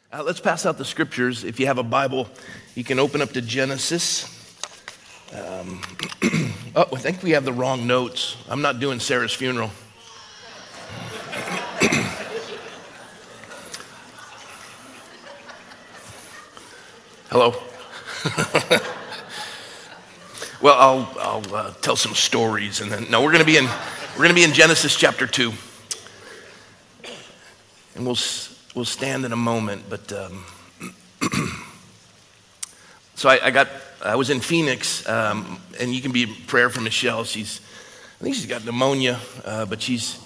Let's pass out the scriptures. If you have a Bible, you can open up to Genesis. I think we have the wrong notes. I'm not doing Sarah's funeral. Hello. Well, I'll tell some stories, and then we're going to be in Genesis chapter 2, and we'll stand in a moment. But so I was in Phoenix, and you can be in prayer for Michelle. I think she's got pneumonia, but she's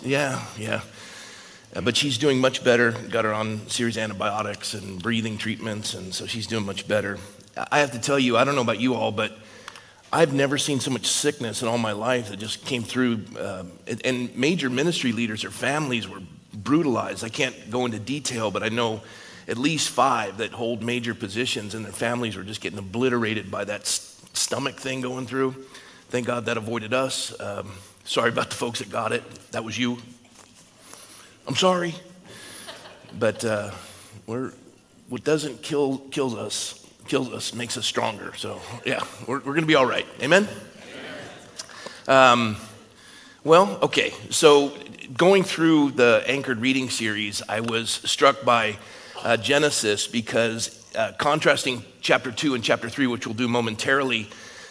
doing much better. Got her on series antibiotics and breathing treatments, and so she's doing much better. I have to tell you, I don't know about you all, but I've never seen so much sickness in all my life that just came through. And major ministry leaders or families were brutalized. I can't go into detail, but I know at least 5 that hold major positions, and their families were just getting obliterated by that stomach thing going through. Thank God that avoided us. Sorry about the folks that got it. That was you. I'm sorry. But what doesn't kill us, makes us stronger. So yeah, we're going to be all right. Amen? Okay. So going through the Anchored Reading series, I was struck by Genesis because contrasting chapter 2 and chapter 3, which we'll do momentarily,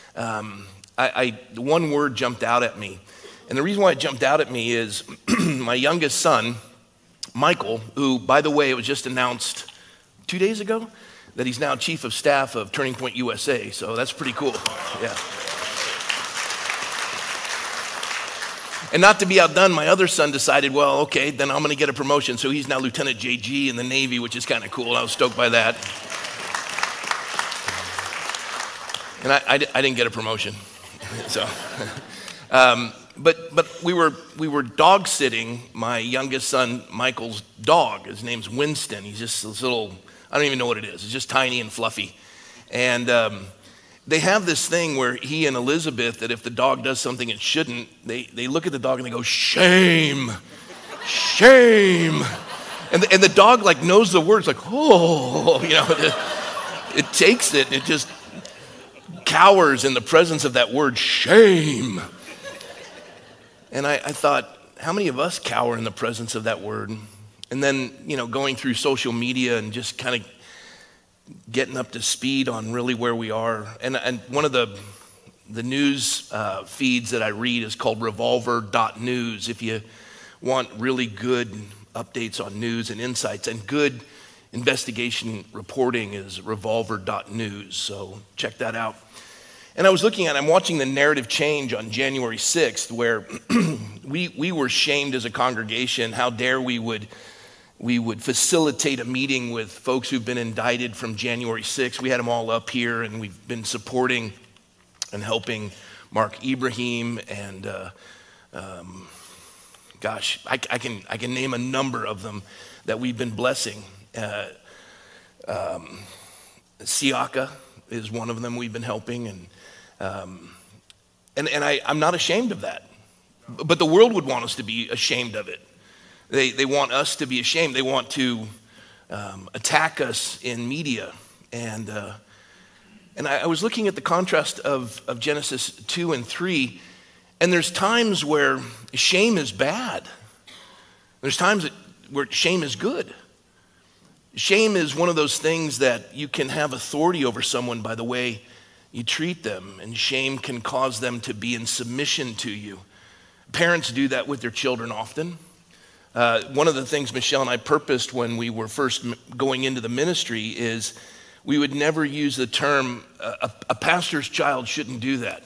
one word jumped out at me. And the reason why it jumped out at me is my youngest son, Michael, who, by the way, it was just announced 2 days ago that he's now chief of staff of Turning Point USA. So that's pretty cool. Yeah. And not to be outdone, my other son decided, well, okay, then I'm going to get a promotion. So he's now Lieutenant JG in the Navy, which is kind of cool. I was stoked by that. And I didn't get a promotion. So, but we were dog sitting my youngest son Michael's dog. His name's Winston. He's just this little, I don't even know what it is. It's just tiny and fluffy. And they have this thing where he and Elizabeth, that if the dog does something it shouldn't, they look at the dog and they go, shame, shame. And the dog like knows the words, like, oh, it takes it. It just cowers in the presence of that word, shame. And I thought, how many of us cower in the presence of that word? And then, going through social media and just kind of getting up to speed on really where we are. And one of the news feeds that I read is called revolver.news. If you want really good updates on news and insights and good investigation reporting is revolver.news. So check that out. And I'm watching the narrative change on January 6th, where we were shamed as a congregation. How dare we would facilitate a meeting with folks who've been indicted from January 6th. We had them all up here, and we've been supporting and helping Mark Ibrahim, and I can name a number of them that we've been blessing. Siaka is one of them we've been helping, and I'm not ashamed of that. But the world would want us to be ashamed of it. They want us to be ashamed. They want to attack us in media. And I was looking at the contrast of Genesis 2 and 3, and there's times where shame is bad. There's times where shame is good. Shame is one of those things that you can have authority over someone by the way you treat them, and shame can cause them to be in submission to you. Parents do that with their children often. One of the things Michelle and I purposed when we were first going into the ministry is we would never use the term, a pastor's child shouldn't do that.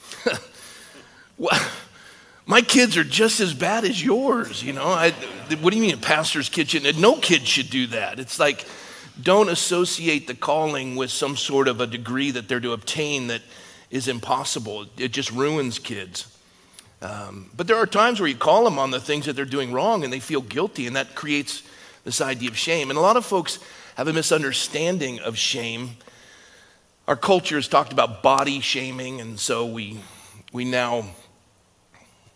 My kids are just as bad as yours, What do you mean a pastor's kid shouldn't? No kid should do that. It's like, don't associate the calling with some sort of a degree that they're to obtain that is impossible. It just ruins kids. But there are times where you call them on the things that they're doing wrong and they feel guilty, and that creates this idea of shame. And a lot of folks have a misunderstanding of shame. Our culture has talked about body shaming, and so we now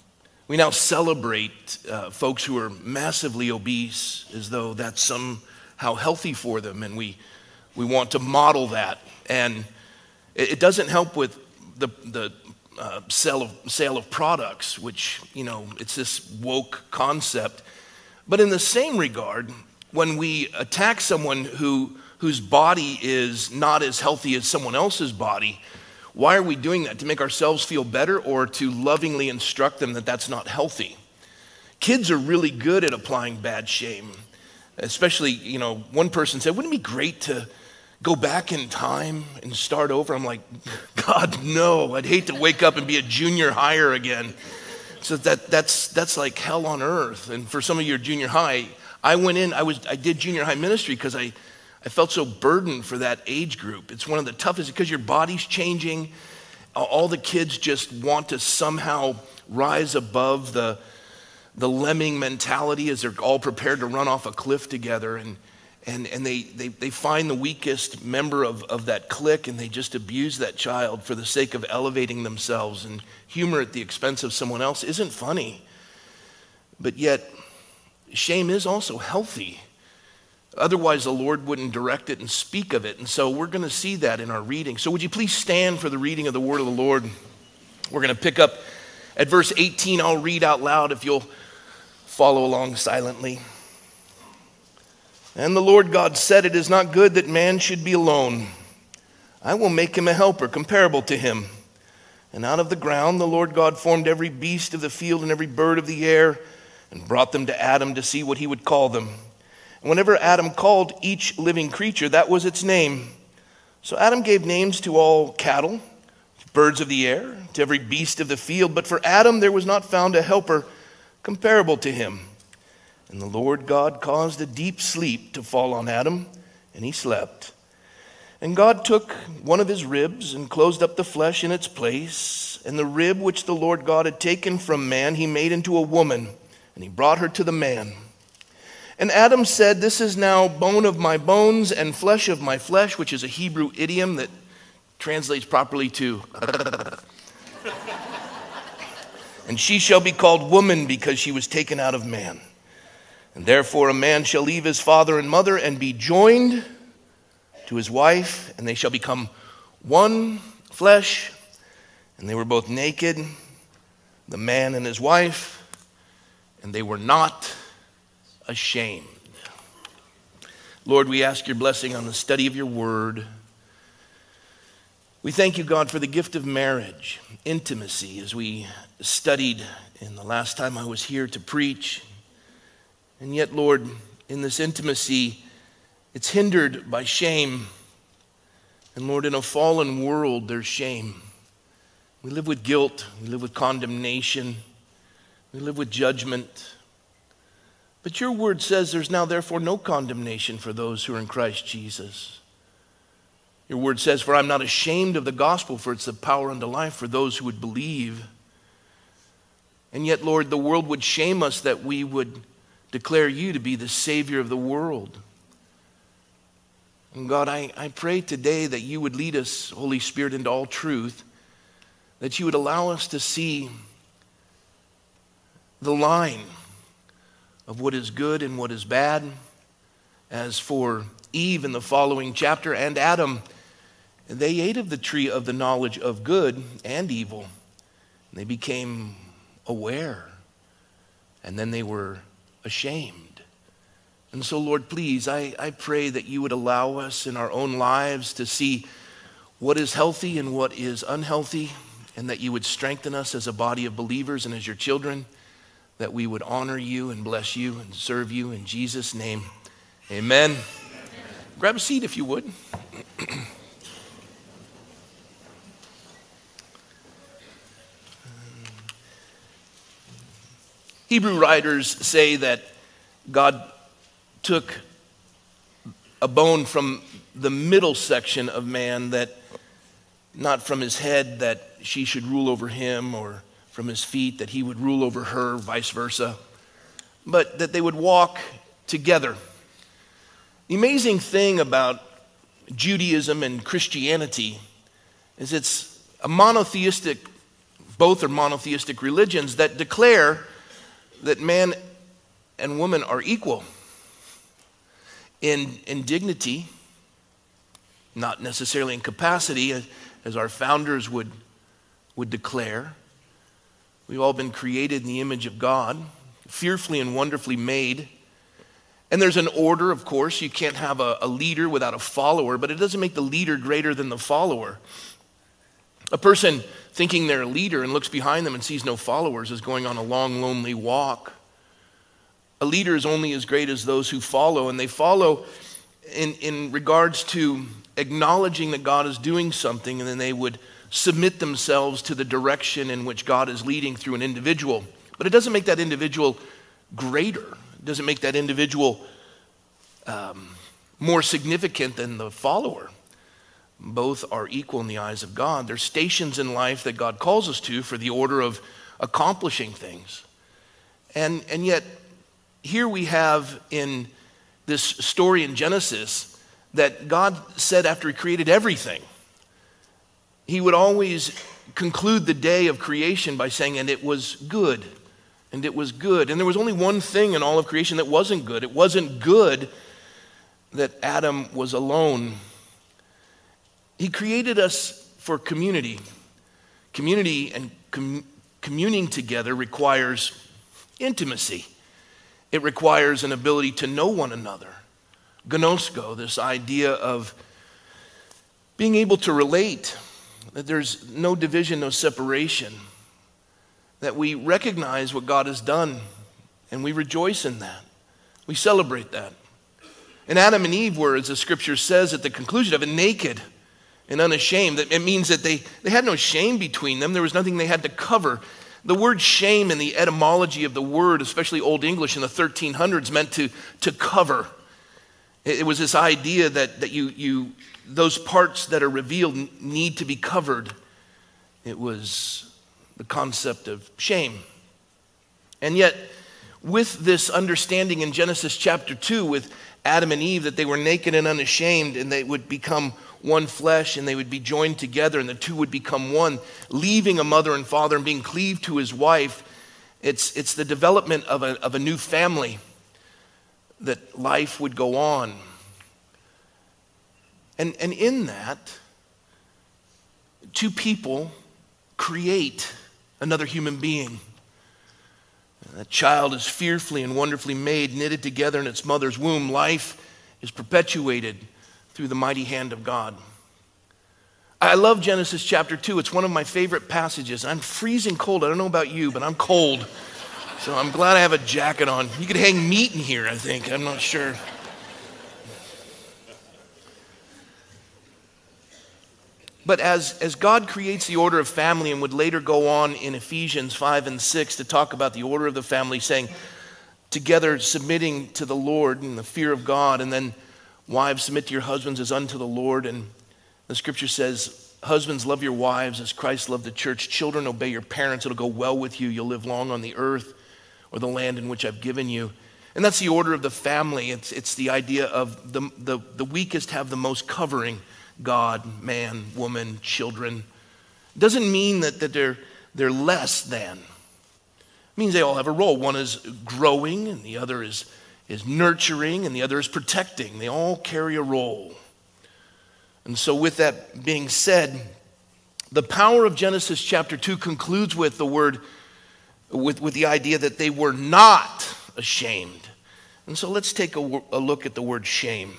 celebrate folks who are massively obese as though that's some how healthy for them, and we want to model that. And it doesn't help with the sale of products, which, it's this woke concept. But in the same regard, when we attack someone whose body is not as healthy as someone else's body, why are we doing that? To make ourselves feel better, or to lovingly instruct them that that's not healthy? Kids are really good at applying bad shame. Especially, one person said, wouldn't it be great to go back in time and start over? I'm like, God, no. I'd hate to wake up and be a junior higher again. So that's like hell on earth. And for some of you junior high, I did junior high ministry because I felt so burdened for that age group. It's one of the toughest because your body's changing. All the kids just want to somehow rise above the lemming mentality as they're all prepared to run off a cliff together. And they find the weakest member of that clique, and they just abuse that child for the sake of elevating themselves. And humor at the expense of someone else isn't funny. But yet, shame is also healthy. Otherwise, the Lord wouldn't direct it and speak of it. And so we're going to see that in our reading. So would you please stand for the reading of the word of the Lord? We're going to pick up at verse 18. I'll read out loud if you'll follow along silently. And the Lord God said, "It is not good that man should be alone. I will make him a helper comparable to him." And out of the ground the Lord God formed every beast of the field and every bird of the air, and brought them to Adam to see what he would call them. And whenever Adam called each living creature, that was its name. So Adam gave names to all cattle, birds of the air, to every beast of the field. But for Adam there was not found a helper comparable to him. And the Lord God caused a deep sleep to fall on Adam, and he slept. And God took one of his ribs and closed up the flesh in its place. And the rib which the Lord God had taken from man, he made into a woman, and he brought her to the man. And Adam said, "This is now bone of my bones and flesh of my flesh," which is a Hebrew idiom that translates properly to "and she shall be called woman, because she was taken out of man. And therefore a man shall leave his father and mother and be joined to his wife, and they shall become one flesh. And they were both naked, the man and his wife, and they were not ashamed." Lord, we ask your blessing on the study of your word. We thank you, God, for the gift of marriage, intimacy, as we studied in the last time I was here to preach. And yet, Lord, in this intimacy, it's hindered by shame. And Lord, in a fallen world, there's shame. We live with guilt. We live with condemnation. We live with judgment. But your word says there's now therefore no condemnation for those who are in Christ Jesus. Your word says, "For I'm not ashamed of the gospel, for it's the power unto life for those who would believe." And yet, Lord, the world would shame us that we would declare you to be the Savior of the world. And God, I pray today that you would lead us, Holy Spirit, into all truth, that you would allow us to see the line of what is good and what is bad. As for Eve in the following chapter and Adam, they ate of the tree of the knowledge of good and evil. They became aware, and then they were ashamed. And so, Lord, please, I pray that you would allow us in our own lives to see what is healthy and what is unhealthy, and that you would strengthen us as a body of believers and as your children, that we would honor you and bless you and serve you in Jesus' name. Amen. Grab a seat if you would. Hebrew writers say that God took a bone from the middle section of man, that not from his head that she should rule over him, or from his feet that he would rule over her, vice versa, but that they would walk together. The amazing thing about Judaism and Christianity is it's a monotheistic, both are monotheistic religions that declare that man and woman are equal. in dignity, not necessarily in capacity, as our founders would declare. We've all been created in the image of God, fearfully and wonderfully made. And there's an order, of course. You can't have a leader without a follower, but it doesn't make the leader greater than the follower. A person thinking they're a leader and looks behind them and sees no followers is going on a long, lonely walk. A leader is only as great as those who follow, and they follow in regards to acknowledging that God is doing something, and then they would submit themselves to the direction in which God is leading through an individual. But it doesn't make that individual greater. It doesn't make that individual more significant than the follower. Both are equal in the eyes of God. There's stations in life that God calls us to for the order of accomplishing things. And yet, here we have in this story in Genesis that God said after he created everything, he would always conclude the day of creation by saying, and it was good, and it was good. And there was only one thing in all of creation that wasn't good. It wasn't good that Adam was alone. He created us for community. Community and communing together requires intimacy. It requires an ability to know one another. Gnosko, this idea of being able to relate, that there's no division, no separation, that we recognize what God has done and we rejoice in that. We celebrate that. And Adam and Eve were, as the scripture says at the conclusion of it, naked and unashamed. It means that they had no shame between them. There was nothing they had to cover. The word shame in the etymology of the word, especially Old English in the 1300s, meant to cover. It was this idea that you those parts that are revealed need to be covered. It was the concept of shame. And yet, with this understanding in Genesis chapter 2 with Adam and Eve that they were naked and unashamed and they would become one flesh and they would be joined together and the two would become one, leaving a mother and father and being cleaved to his wife, it's the development of a new family, that life would go on. And in that, two people create another human being. That child is fearfully and wonderfully made, knitted together in its mother's womb. Life is perpetuated through the mighty hand of God. I love Genesis chapter 2. It's one of my favorite passages. I'm freezing cold. I don't know about you, but I'm cold. So I'm glad I have a jacket on. You could hang meat in here, I think. I'm not sure. But as God creates the order of family and would later go on in Ephesians 5 and 6 to talk about the order of the family, saying together submitting to the Lord in the fear of God, and then wives, submit to your husbands as unto the Lord. And the scripture says, husbands, love your wives as Christ loved the church. Children, obey your parents. It'll go well with you. You'll live long on the earth or the land in which I've given you. And that's the order of the family. It's the idea of the weakest have the most covering. God, man, woman, children. It doesn't mean that they're less than. It means they all have a role. One is growing, and the other is nurturing, and the other is protecting. They all carry a role. And so with that being said, the power of Genesis chapter 2 concludes with the word, with the idea that they were not ashamed. And so let's take a look at the word shame.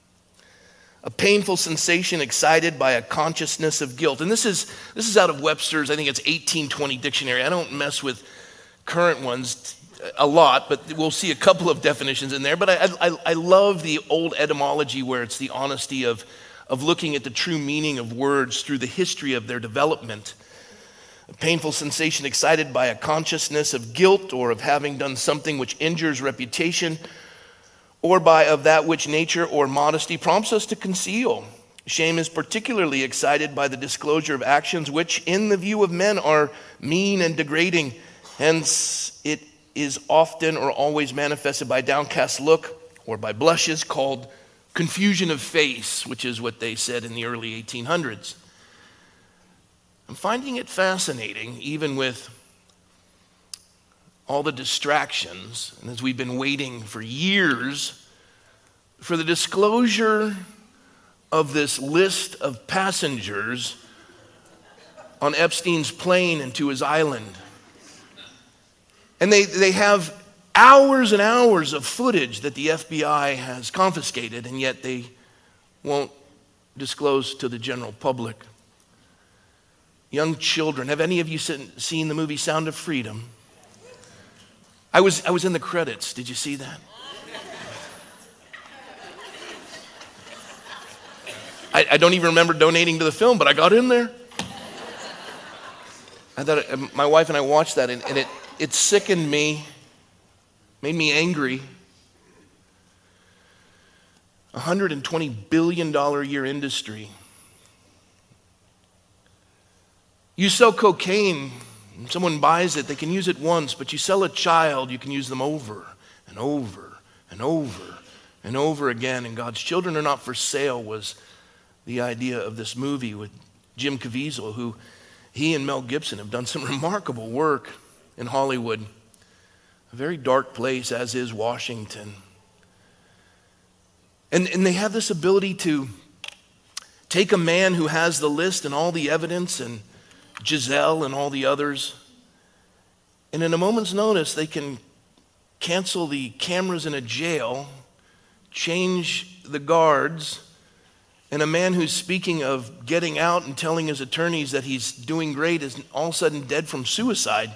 A painful sensation excited by a consciousness of guilt. And this is out of Webster's, I think it's 1820 dictionary. I don't mess with current ones a lot, but we'll see a couple of definitions in there. But I love the old etymology where it's the honesty of looking at the true meaning of words through the history of their development. A painful sensation excited by a consciousness of guilt or of having done something which injures reputation, or by of that which nature or modesty prompts us to conceal. Shame is particularly excited by the disclosure of actions which, in the view of men, are mean and degrading. Hence, it is often or always manifested by a downcast look or by blushes, called confusion of face, which is what they said in the early 1800s. I'm finding it fascinating, even with all the distractions, and as we've been waiting for years for the disclosure of this list of passengers on Epstein's plane and to his island. And they have hours and hours of footage that the FBI has confiscated, and yet they won't disclose to the general public. Young children, have any of you seen the movie Sound of Freedom? I was in the credits. Did you see that? I don't even remember donating to the film, but I got in there. I thought my wife and I watched that, and it sickened me, made me angry. $120 billion a year industry. You sell cocaine, and someone buys it, they can use it once, but you sell a child, you can use them over and over and over and over again. And God's children are not for sale was the idea of this movie with Jim Caviezel, who he and Mel Gibson have done some remarkable work in Hollywood. A very dark place, as is Washington. And they have this ability to take a man who has the list and all the evidence, and Giselle and all the others, and in a moment's notice, they can cancel the cameras in a jail, change the guards, and a man who's speaking of getting out and telling his attorneys that he's doing great is all of a sudden dead from suicide.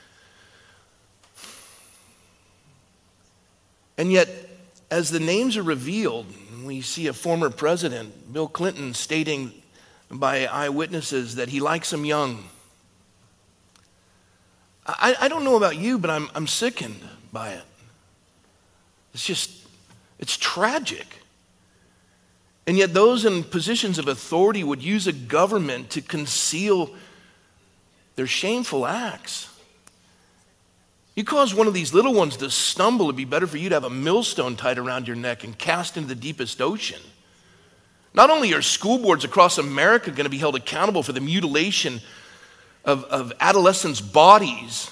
And yet, as the names are revealed, we see a former president, Bill Clinton, stating by eyewitnesses that he likes them young. I don't know about you, but I'm sickened by it. It's tragic. And yet those in positions of authority would use a government to conceal their shameful acts. You cause one of these little ones to stumble, it'd be better for you to have a millstone tied around your neck and cast into the deepest ocean. Not only are school boards across America going to be held accountable for the mutilation of adolescents' bodies,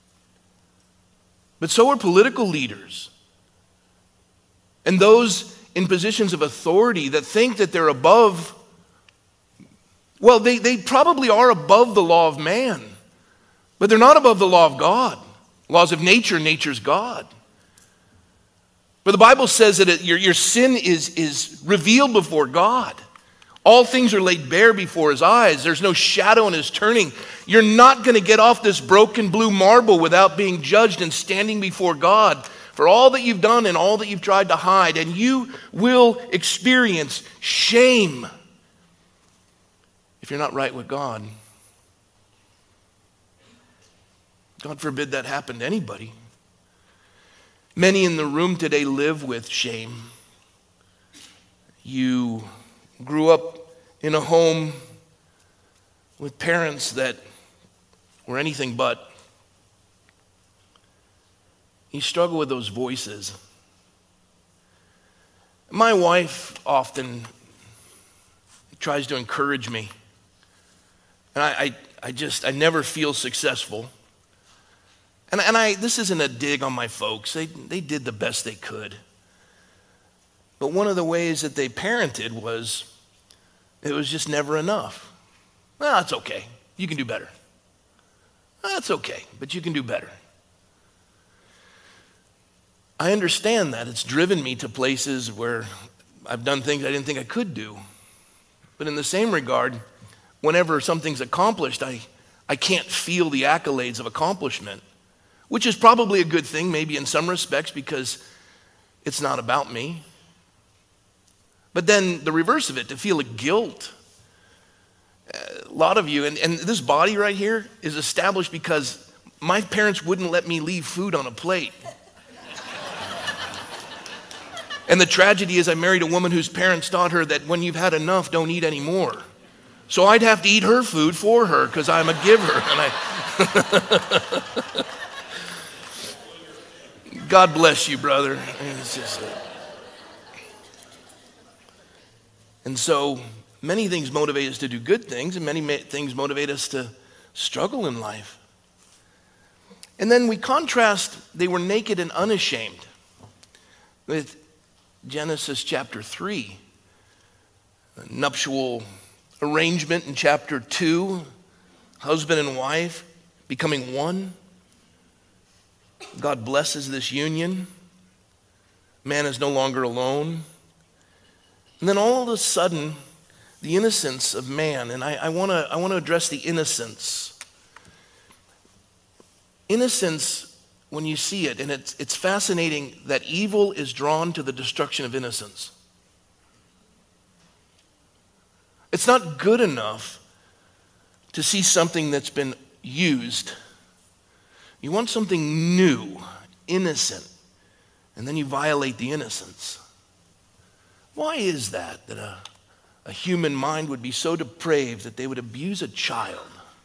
but so are political leaders and those in positions of authority that think that they're above. Well, they probably are above the law of man, but they're not above the law of God. Laws of nature, nature's God. But the Bible says that your sin is revealed before God. All things are laid bare before his eyes. There's no shadow in his turning. You're not going to get off this broken blue marble without being judged and standing before God for all that you've done and all that you've tried to hide. And you will experience shame if you're not right with God. God forbid that happen to anybody. Many in the room today live with shame. You grew up in a home with parents that were anything but. You struggle with those voices. My wife often tries to encourage me. And I never feel successful. And this isn't a dig on my folks. They did the best they could. But one of the ways that they parented was, it was just never enough. Well, that's okay. You can do better. That's okay, but you can do better. I understand that. It's driven me to places where I've done things I didn't think I could do. But in the same regard, whenever something's accomplished, I can't feel the accolades of accomplishment. Which is probably a good thing, maybe in some respects, because it's not about me. But then the reverse of it, to feel a guilt. A lot of you, and this body right here is established because my parents wouldn't let me leave food on a plate. And the tragedy is I married a woman whose parents taught her that when you've had enough, don't eat anymore. So I'd have to eat her food for her because I'm a giver. And God bless you, brother. And so many things motivate us to do good things, and many things motivate us to struggle in life. And then we contrast, they were naked and unashamed, with Genesis chapter 3. A nuptial arrangement in chapter 2. Husband and wife becoming one. God blesses this union. Man is no longer alone. And then all of a sudden, the innocence of man, and I want to address the innocence. Innocence, when you see it, and it's fascinating that evil is drawn to the destruction of innocence. It's not good enough to see something that's been used. You want something new, innocent, and then you violate the innocence. Why is that a human mind would be so depraved that they would abuse a child?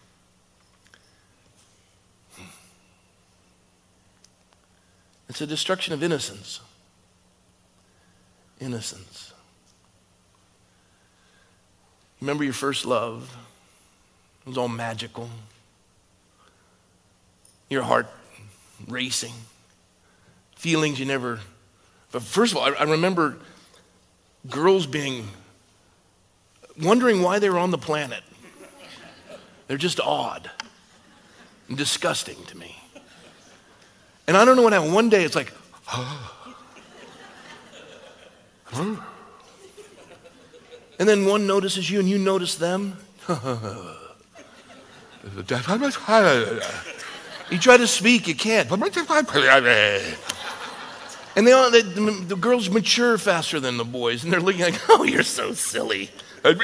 It's a destruction of innocence. Innocence. Remember your first love? It was all magical. Your heart racing. Feelings you never... But first of all, I remember girls wondering why they were on the planet. They're just odd and disgusting to me. And I don't know what happened. One day it's like, and then one notices you and you notice them. You try to speak, you can't. And the girls mature faster than the boys, and they're looking like, oh, you're so silly. And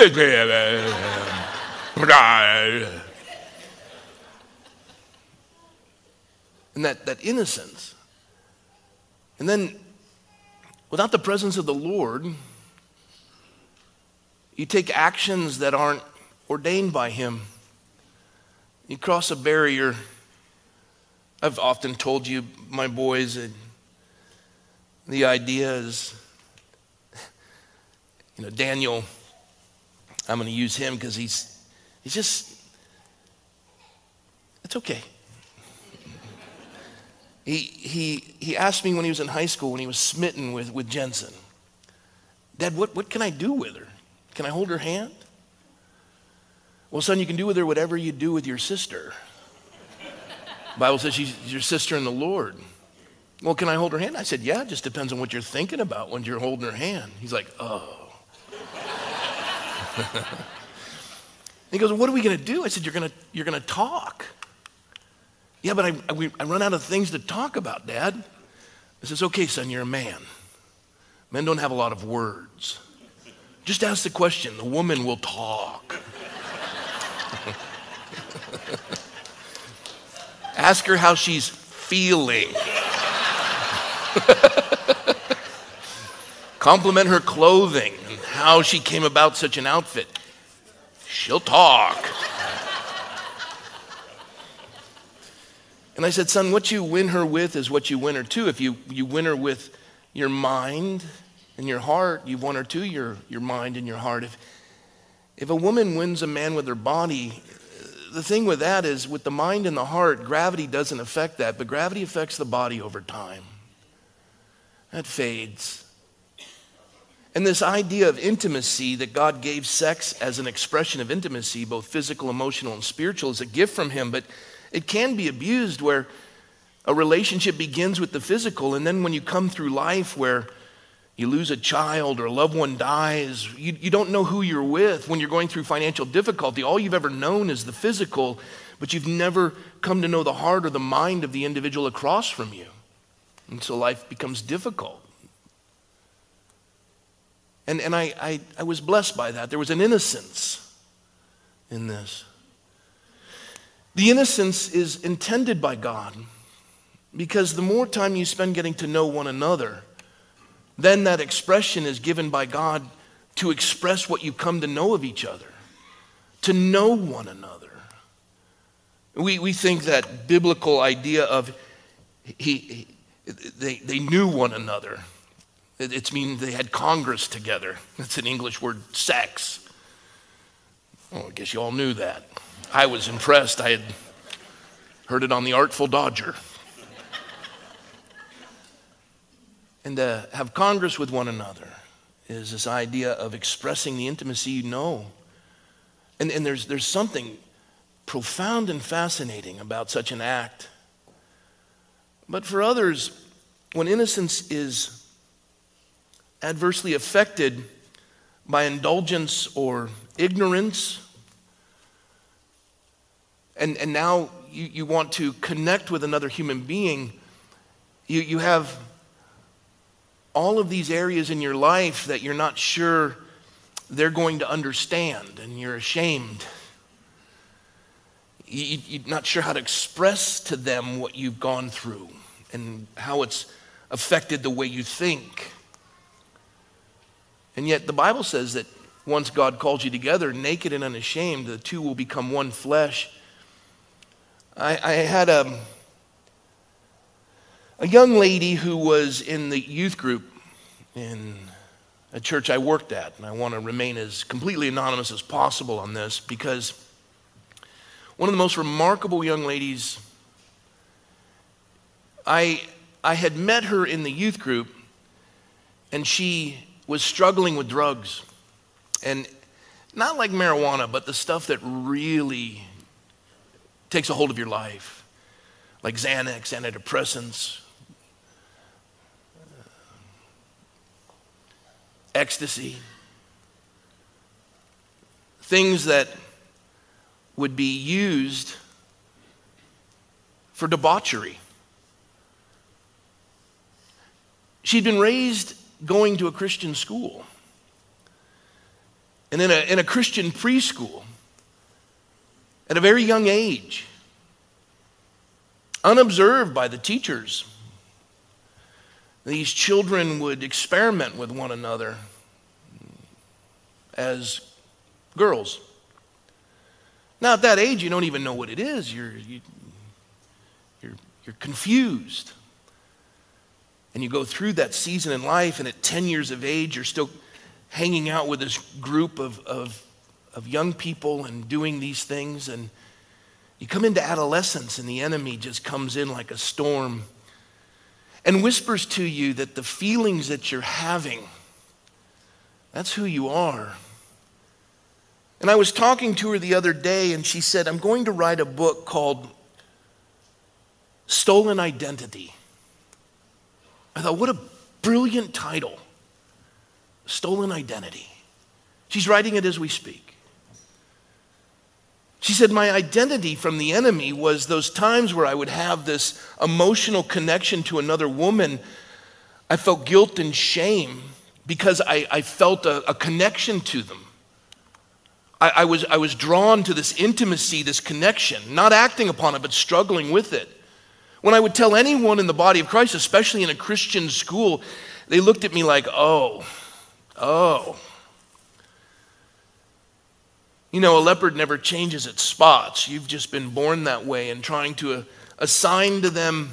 that innocence. And then, without the presence of the Lord, you take actions that aren't ordained by Him. You cross a barrier. I've often told you, my boys, that the idea is, Daniel, I'm going to use him because he's just, it's okay. He asked me when he was in high school, when he was smitten with Jensen, Dad, what can I do with her? Can I hold her hand? Well, son, you can do with her whatever you do with your sister. The Bible says she's your sister in the Lord. Well, can I hold her hand? I said, yeah, it just depends on what you're thinking about when you're holding her hand. He's like, oh. He goes, what are we going to do? I said, you're going to talk. Yeah, but I run out of things to talk about, Dad. I says, okay, son, you're a man. Men don't have a lot of words. Just ask the question. The woman will talk. Ask her how she's feeling. Compliment her clothing and how she came about such an outfit. She'll talk. And I said, son, what you win her with is what you win her to. If you win her with your mind and your heart, you've won her to your mind and your heart. If a woman wins a man with her body, the thing with that is with the mind and the heart, gravity doesn't affect that, but gravity affects the body over time. That fades. And this idea of intimacy, that God gave sex as an expression of intimacy, both physical, emotional, and spiritual, is a gift from Him, but it can be abused where a relationship begins with the physical, and then when you come through life where you lose a child or a loved one dies, you don't know who you're with. When you're going through financial difficulty, all you've ever known is the physical, but you've never come to know the heart or the mind of the individual across from you. And so life becomes difficult. And I was blessed by that. There was an innocence in this. The innocence is intended by God because the more time you spend getting to know one another, then that expression is given by God to express what you come to know of each other, to know one another. We think that biblical idea of they knew one another. It means they had congress together. That's an English word, sex. Oh, I guess you all knew that. I was impressed. I had heard it on the Artful Dodger. And to have congress with one another is this idea of expressing the intimacy you know. And there's something profound and fascinating about such an act. But for others, when innocence is adversely affected by indulgence or ignorance, and now you want to connect with another human being, you have all of these areas in your life that you're not sure they're going to understand, and you're ashamed. You're not sure how to express to them what you've gone through and how it's affected the way you think. And yet the Bible says that once God calls you together, naked and unashamed, the two will become one flesh. I had a young lady who was in the youth group in a church I worked at, and I want to remain as completely anonymous as possible on this because one of the most remarkable young ladies, I had met her in the youth group, and she was struggling with drugs, and not like marijuana, but the stuff that really takes a hold of your life, like Xanax, antidepressants, ecstasy, things that would be used for debauchery. She'd been raised going to a Christian school and in a Christian preschool at a very young age, unobserved by the teachers. These children would experiment with one another as girls. Now at that age, you don't even know what it is. You're confused. And you go through that season in life, and at 10 years of age, you're still hanging out with this group of young people and doing these things. And you come into adolescence, and the enemy just comes in like a storm and whispers to you that the feelings that you're having, that's who you are. And I was talking to her the other day, and she said, I'm going to write a book called Stolen Identity. I thought, what a brilliant title. Stolen Identity. She's writing it as we speak. She said, my identity from the enemy was those times where I would have this emotional connection to another woman. I felt guilt and shame because I felt a connection to them. I was drawn to this intimacy, this connection, not acting upon it, but struggling with it. When I would tell anyone in the body of Christ, especially in a Christian school, they looked at me like, oh. You know, a leopard never changes its spots. You've just been born that way, and trying to assign to them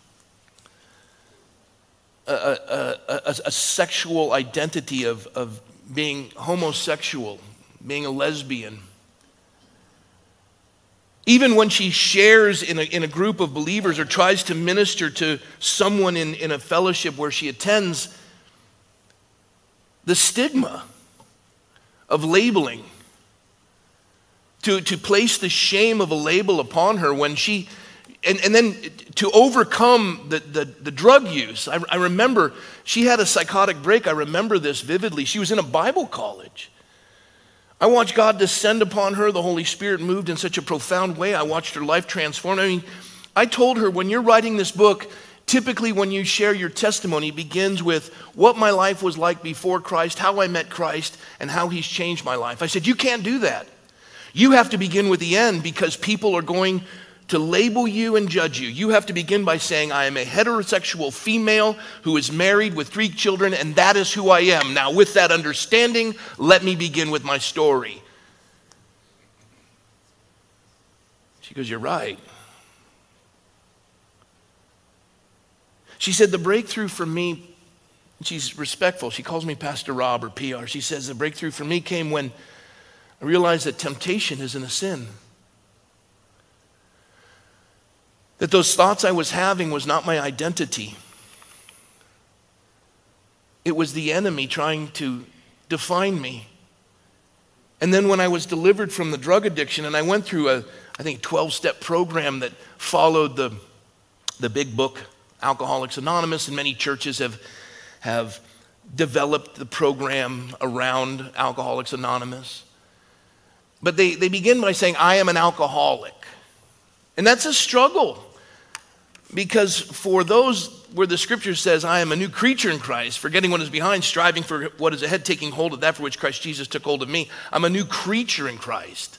a sexual identity of being homosexual, being a lesbian. Even when she shares in a group of believers or tries to minister to someone in a fellowship where she attends, the stigma of labeling, to place the shame of a label upon her when she, and then to overcome the drug use. I remember she had a psychotic break. I remember this vividly. She was in a Bible college. I watched God descend upon her. The Holy Spirit moved in such a profound way. I watched her life transform. I mean, I told her, when you're writing this book, typically when you share your testimony, it begins with what my life was like before Christ, how I met Christ, and how he's changed my life. I said, you can't do that. You have to begin with the end, because people are going to label you and judge you. You have to begin by saying, I am a heterosexual female who is married with 3 children, and that is who I am. Now, with that understanding, let me begin with my story. She goes, you're right. She said, the breakthrough for me, she's respectful. She calls me Pastor Rob or PR. She says, the breakthrough for me came when I realized that temptation isn't a sin. That those thoughts I was having was not my identity. It was the enemy trying to define me. And then when I was delivered from the drug addiction, and I went through a, I think, 12-step program that followed the big book, Alcoholics Anonymous, and many churches have developed the program around Alcoholics Anonymous. But they begin by saying, I am an alcoholic. And that's a struggle. Because for those where the scripture says, I am a new creature in Christ, forgetting what is behind, striving for what is ahead, taking hold of that for which Christ Jesus took hold of me. I'm a new creature in Christ.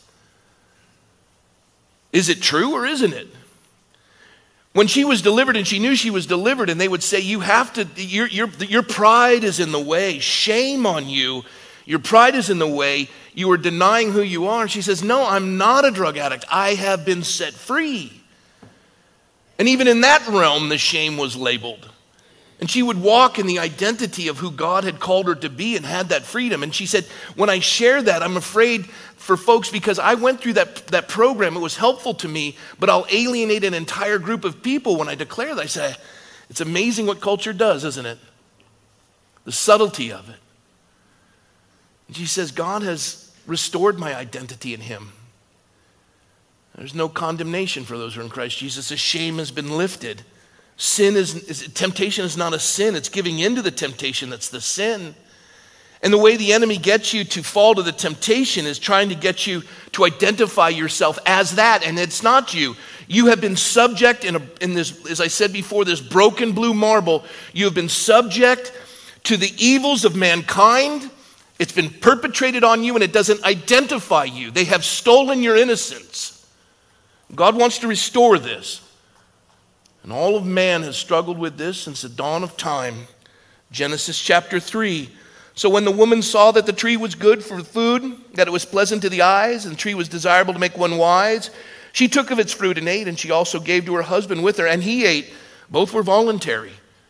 Is it true or isn't it? When she was delivered and she knew she was delivered, and they would say, you have to, your pride is in the way. Shame on you. Your pride is in the way. You are denying who you are. And she says, no, I'm not a drug addict. I have been set free. And even in that realm, the shame was labeled. And she would walk in the identity of who God had called her to be and had that freedom. And she said, when I share that, I'm afraid for folks, because I went through that program, it was helpful to me, but I'll alienate an entire group of people when I declare that. I say, it's amazing what culture does, isn't it? The subtlety of it. And she says, God has restored my identity in him. There's no condemnation for those who are in Christ Jesus. The shame has been lifted. Temptation is not a sin. It's giving into the temptation that's the sin. And the way the enemy gets you to fall to the temptation is trying to get you to identify yourself as that, and it's not you. You have been subject in this, as I said before, this broken blue marble. You have been subject to the evils of mankind. It's been perpetrated on you, and it doesn't identify you. They have stolen your innocence. God wants to restore this. And all of man has struggled with this since the dawn of time. Genesis chapter 3. So when the woman saw that the tree was good for food, that it was pleasant to the eyes, and the tree was desirable to make one wise, she took of its fruit and ate, and she also gave to her husband with her, and he ate. Both were voluntary.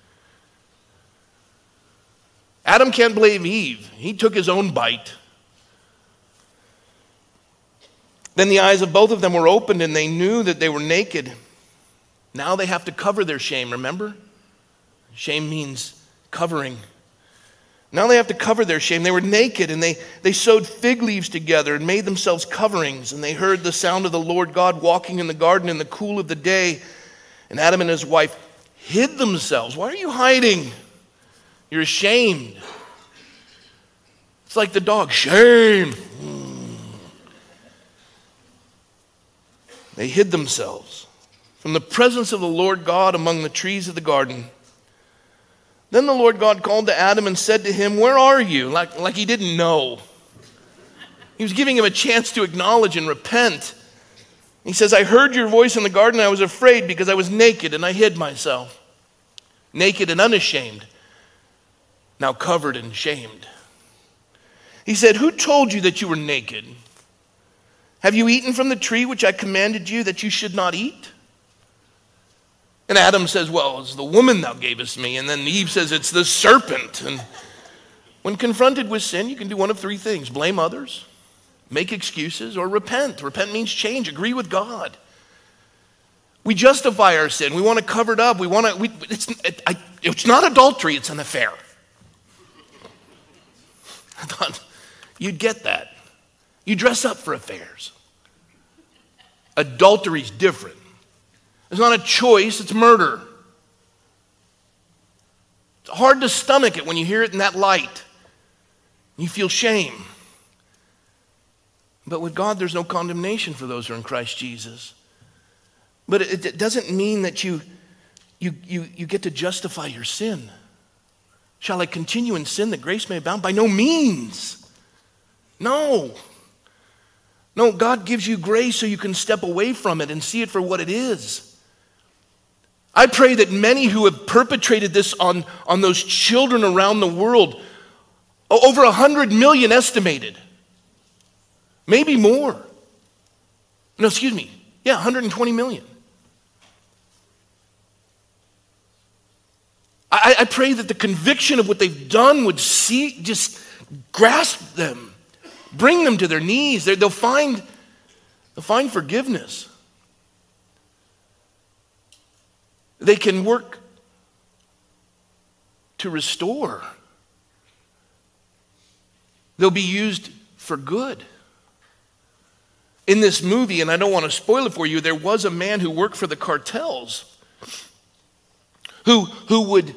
Adam can't blame Eve. He took his own bite. Then the eyes of both of them were opened, and they knew that they were naked. Now they have to cover their shame, remember? Shame means covering. Now they have to cover their shame. They were naked, and they sewed fig leaves together and made themselves coverings. And they heard the sound of the Lord God walking in the garden in the cool of the day. And Adam and his wife hid themselves. Why are you hiding? You're ashamed. It's like the dog, shame. They hid themselves from the presence of the Lord God among the trees of the garden. Then the Lord God called to Adam and said to him, where are you? Like he didn't know. He was giving him a chance to acknowledge and repent. He says, I heard your voice in the garden. I was afraid because I was naked and I hid myself. Naked and unashamed. Now covered and shamed. He said, who told you that you were naked? Have you eaten from the tree which I commanded you that you should not eat? And Adam says, well, it's the woman thou gavest me. And then Eve says, it's the serpent. And when confronted with sin, you can do one of three things. Blame others, make excuses, or repent. Repent means change, agree with God. We justify our sin. We want to cover it up. It's not adultery, it's an affair. I thought you'd get that. You dress up for affairs. Adultery's different. It's not a choice, it's murder. It's hard to stomach it when you hear it in that light. You feel shame. But with God, there's no condemnation for those who are in Christ Jesus. But it doesn't mean that you get to justify your sin. Shall I continue in sin that grace may abound? By no means. No. No, God gives you grace so you can step away from it and see it for what it is. I pray that many who have perpetrated this on those children around the world, over 100 million estimated, maybe more. No, excuse me. Yeah, 120 million. I pray that the conviction of what they've done would just grasp them, bring them to their knees. They'll find forgiveness. They can work to restore They'll be used for good. In this movie, and I don't want to spoil it for you, there was a man who worked for the cartels who would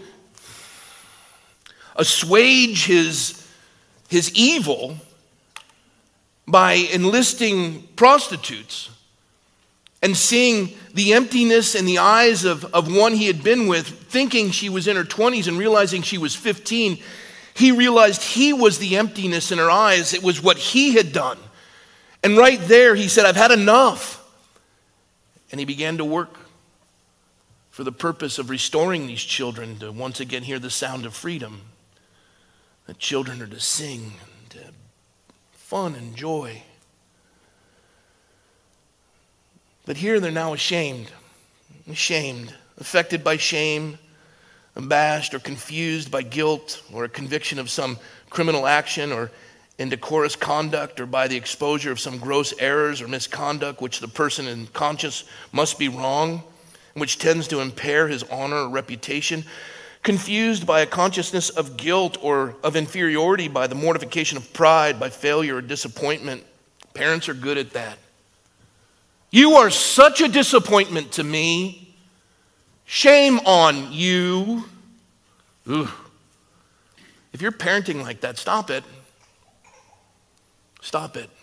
assuage his evil by enlisting prostitutes and seeing the emptiness in the eyes of one he had been with, thinking she was in her 20s and realizing she was 15. He realized he was the emptiness in her eyes. It was what he had done. And right there, he said, I've had enough. And he began to work for the purpose of restoring these children to once again hear the sound of freedom. The children are to sing and to have fun and joy. But here they're now ashamed, affected by shame, abashed or confused by guilt or a conviction of some criminal action or indecorous conduct, or by the exposure of some gross errors or misconduct which the person in conscience must be wrong, which tends to impair his honor or reputation, confused by a consciousness of guilt or of inferiority by the mortification of pride, by failure or disappointment. Parents are good at that. You are such a disappointment to me. Shame on you. Ooh. If you're parenting like that, stop it. Stop it.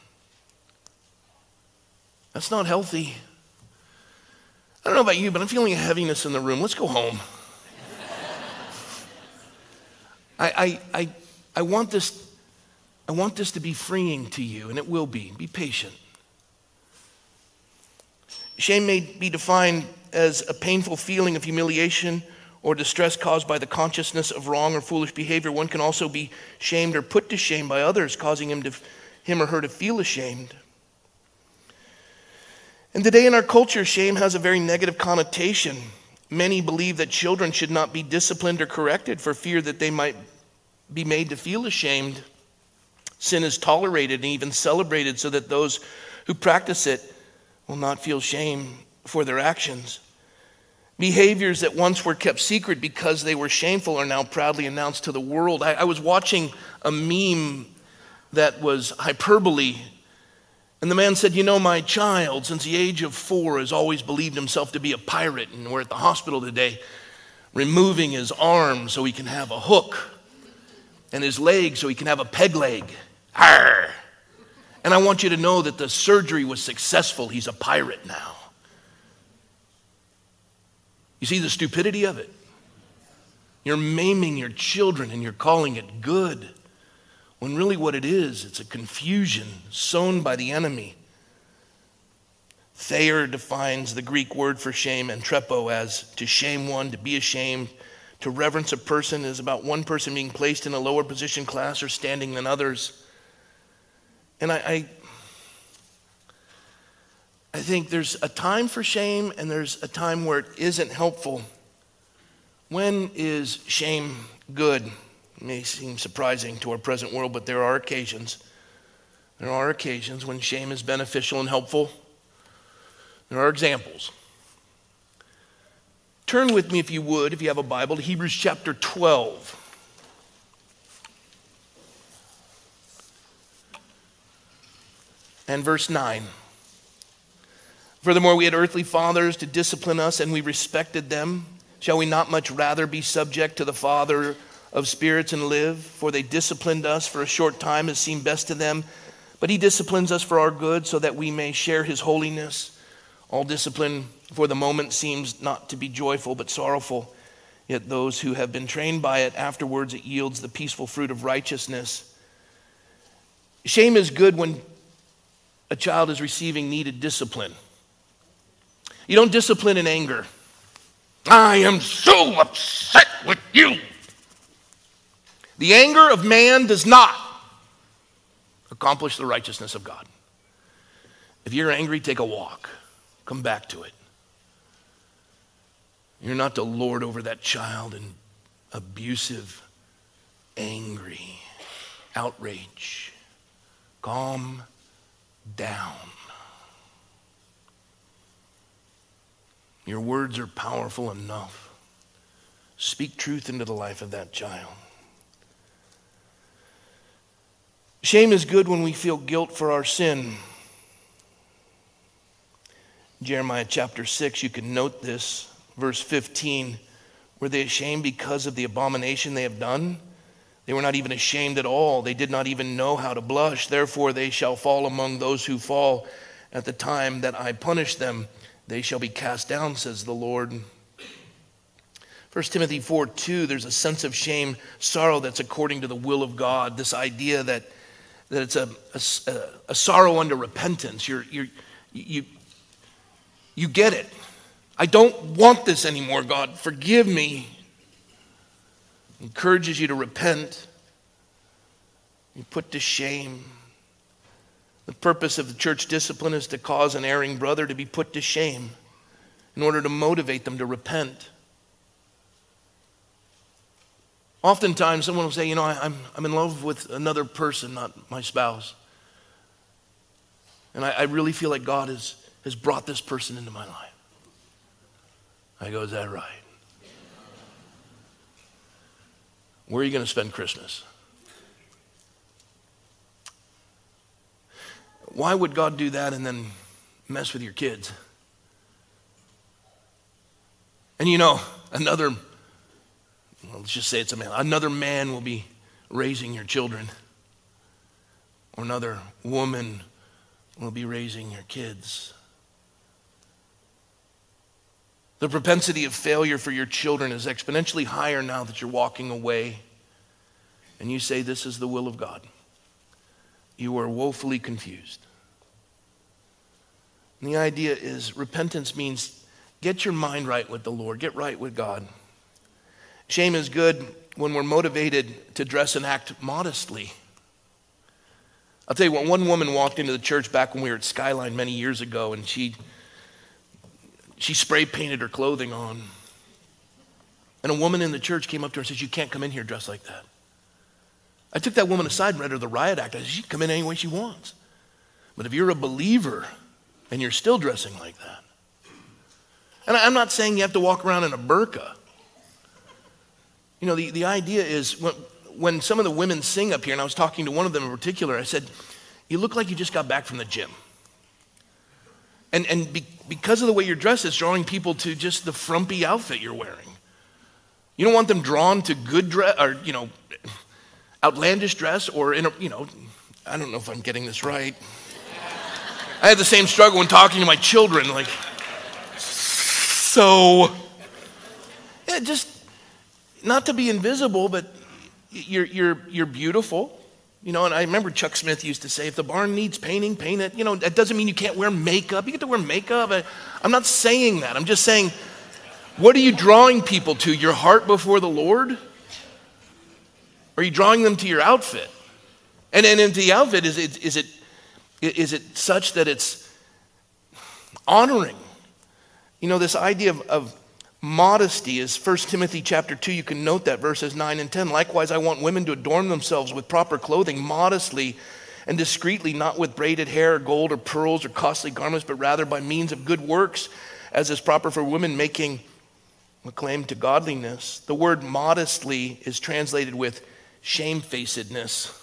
That's not healthy. I don't know about you, but I'm feeling a heaviness in the room. Let's go home. I want this to be freeing to you, and it will be. Be patient. Shame may be defined as a painful feeling of humiliation or distress caused by the consciousness of wrong or foolish behavior. One can also be shamed or put to shame by others, causing him or her to feel ashamed. And today in our culture, shame has a very negative connotation. Many believe that children should not be disciplined or corrected for fear that they might be made to feel ashamed. Sin is tolerated and even celebrated so that those who practice it will not feel shame for their actions. Behaviors that once were kept secret because they were shameful are now proudly announced to the world. I was watching a meme that was hyperbole. And the man said, you know, my child, since the age of 4, has always believed himself to be a pirate. And we're at the hospital today, removing his arm so he can have a hook, and his leg so he can have a peg leg. Arr! And I want you to know that the surgery was successful. He's a pirate now. You see the stupidity of it? You're maiming your children and you're calling it good, when really what it is, it's a confusion sown by the enemy. Thayer defines the Greek word for shame, entrepo, as to shame one, to be ashamed. To reverence a person is about one person being placed in a lower position, class, or standing than others. And I think there's a time for shame and there's a time where it isn't helpful. When is shame good? It may seem surprising to our present world, but there are occasions. There are occasions when shame is beneficial and helpful. There are examples. Turn with me, if you would, if you have a Bible, to Hebrews chapter 12. And verse 9. Furthermore, we had earthly fathers to discipline us, and we respected them. Shall we not much rather be subject to the Father of spirits and live? For they disciplined us for a short time as seemed best to them. But he disciplines us for our good, so that we may share his holiness. All discipline for the moment seems not to be joyful, but sorrowful. Yet those who have been trained by it, afterwards it yields the peaceful fruit of righteousness. Shame is good when a child is receiving needed discipline. You don't discipline in anger. I am so upset with you. The anger of man does not accomplish the righteousness of God. If you're angry, take a walk. Come back to it. You're not to lord over that child in abusive, angry outrage. Calm down. Your words are powerful enough. Speak truth into the life of that child. Shame is good when we feel guilt for our sin. Jeremiah chapter 6, you can note this, verse 15. Were they ashamed because of the abomination they have done? They were not even ashamed at all. They did not even know how to blush. Therefore they shall fall among those who fall. At the time that I punish them, they shall be cast down, says the Lord. 1 Timothy 4:2, there's a sense of shame, sorrow that's according to the will of God. This idea that it's a sorrow under repentance. You get it. I don't want this anymore, God. Forgive me. Encourages you to repent. You put to shame. The purpose of the church discipline is to cause an erring brother to be put to shame in order to motivate them to repent. Oftentimes, someone will say, I'm in love with another person, not my spouse. And I really feel like God has brought this person into my life. I go, is that right? Where are you going to spend Christmas? Why would God do that and then mess with your kids? And let's just say it's a man. Another man will be raising your children. Or another woman will be raising your kids. The propensity of failure for your children is exponentially higher now that you're walking away and you say, this is the will of God. You are woefully confused. And the idea is repentance means get your mind right with the Lord. Get right with God. Shame is good when we're motivated to dress and act modestly. I'll tell you what, one woman walked into the church back when we were at Skyline many years ago, and she spray painted her clothing on. And a woman in the church came up to her and said, you can't come in here dressed like that. I took that woman aside and read her the riot act. I said, she can come in any way she wants. But if you're a believer and you're still dressing like that, and I'm not saying you have to walk around in a burqa. The idea is when some of the women sing up here, and I was talking to one of them in particular, I said, you look like you just got back from the gym. And because of the way you're dressed, it's drawing people to just the frumpy outfit you're wearing. You don't want them drawn to good dress or, outlandish dress or, I don't know if I'm getting this right. I had the same struggle when talking to my children, just not to be invisible, but you're beautiful. And I remember Chuck Smith used to say, if the barn needs painting, paint it. That doesn't mean you can't wear makeup. You get to wear makeup. I'm not saying that. I'm just saying, what are you drawing people to? Your heart before the Lord? Or are you drawing them to your outfit? And into the outfit, is it such that it's honoring? This idea of modesty is 1 Timothy chapter 2. You can note that verses 9 and 10. Likewise, I want women to adorn themselves with proper clothing, modestly and discreetly, not with braided hair or gold or pearls or costly garments, but rather by means of good works, as is proper for women, making a claim to godliness. The word modestly is translated with shamefacedness.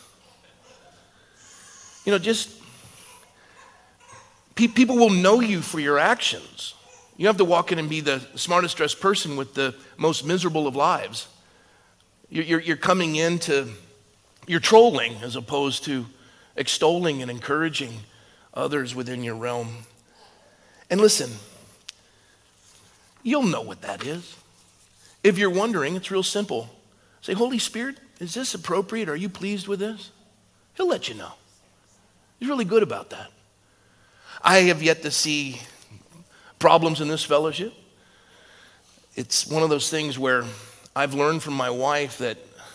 People will know you for your actions. You have to walk in and be the smartest dressed person with the most miserable of lives. You're coming you're trolling as opposed to extolling and encouraging others within your realm. And listen, you'll know what that is. If you're wondering, it's real simple. Say, Holy Spirit, is this appropriate? Are you pleased with this? He'll let you know. He's really good about that. I have yet to see problems in this fellowship. It's one of those things where I've learned from my wife that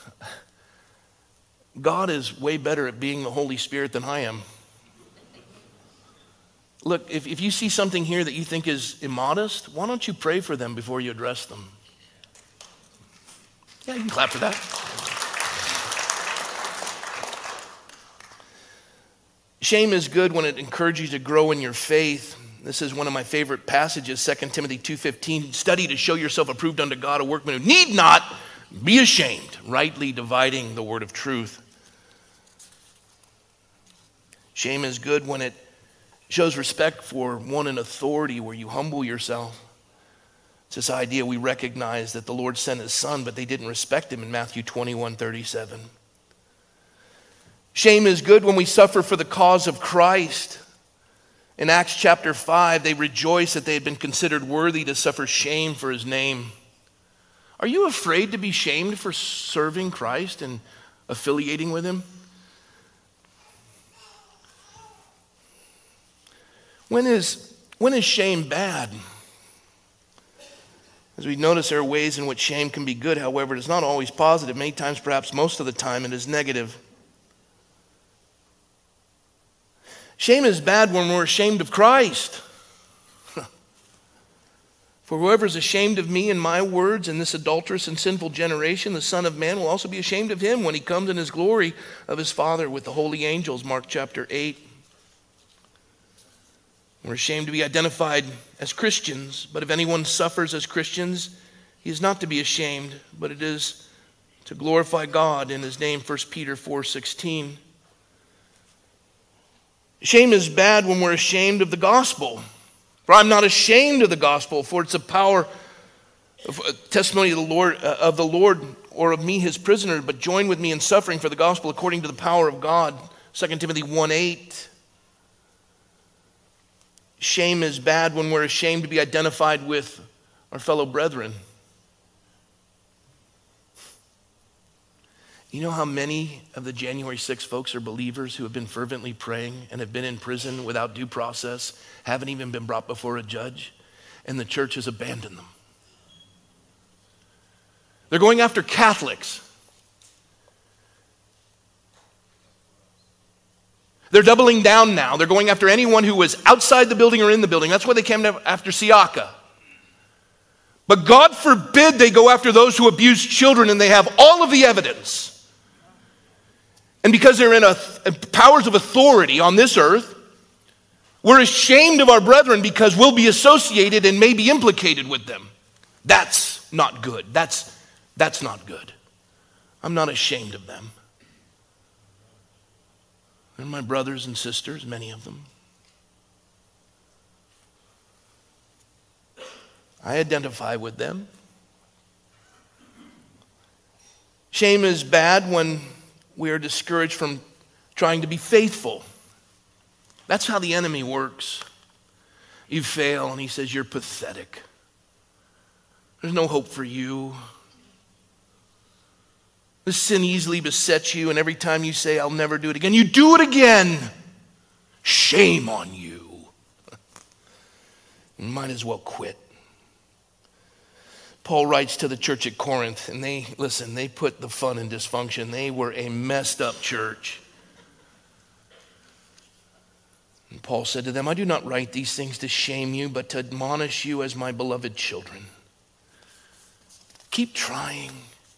God is way better at being the Holy Spirit than I am. Look, if you see something here that you think is immodest, why don't you pray for them before you address them? Yeah, you can clap for that. Shame is good when it encourages you to grow in your faith. This is one of my favorite passages, 2 Timothy 2:15. Study to show yourself approved unto God, a workman who need not be ashamed, rightly dividing the word of truth. Shame is good when it shows respect for one in authority, where you humble yourself. It's this idea we recognize that the Lord sent his son, but they didn't respect him in Matthew 21:37. Shame is good when we suffer for the cause of Christ. In Acts chapter 5, they rejoiced that they had been considered worthy to suffer shame for his name. Are you afraid to be shamed for serving Christ and affiliating with him? When is shame bad? As we notice, there are ways in which shame can be good. However, it is not always positive. Many times, perhaps most of the time, it is negative. Shame is bad when we're ashamed of Christ. For whoever is ashamed of me and my words in this adulterous and sinful generation, the Son of Man will also be ashamed of him when he comes in his glory of his Father with the holy angels. Mark chapter 8. We're ashamed to be identified as Christians, but if anyone suffers as Christians, he is not to be ashamed, but it is to glorify God in his name. 1 Peter 4:16. Shame is bad when we're ashamed of the gospel. For I'm not ashamed of the gospel, for it's a power, testimony of the Lord, or of me, his prisoner, but join with me in suffering for the gospel according to the power of God. 2 Timothy 1:8. Shame is bad when we're ashamed to be identified with our fellow brethren. You know how many of the January 6 folks are believers who have been fervently praying and have been in prison without due process, haven't even been brought before a judge, and the church has abandoned them? They're going after Catholics. They're doubling down now. They're going after anyone who was outside the building or in the building. That's why they came after Siaka. But God forbid they go after those who abuse children, and they have all of the evidence. And because they're in powers of authority on this earth, we're ashamed of our brethren because we'll be associated and may be implicated with them. That's not good. That's not good. I'm not ashamed of them. They're my brothers and sisters, many of them. I identify with them. Shame is bad when we are discouraged from trying to be faithful. That's how the enemy works. You fail and he says, you're pathetic. There's no hope for you. This sin easily besets you, and every time you say, I'll never do it again, you do it again. Shame on you. You might as well quit. Paul writes to the church at Corinth, and they put the fun in dysfunction. They were a messed up church. And Paul said to them, I do not write these things to shame you, but to admonish you as my beloved children. Keep trying.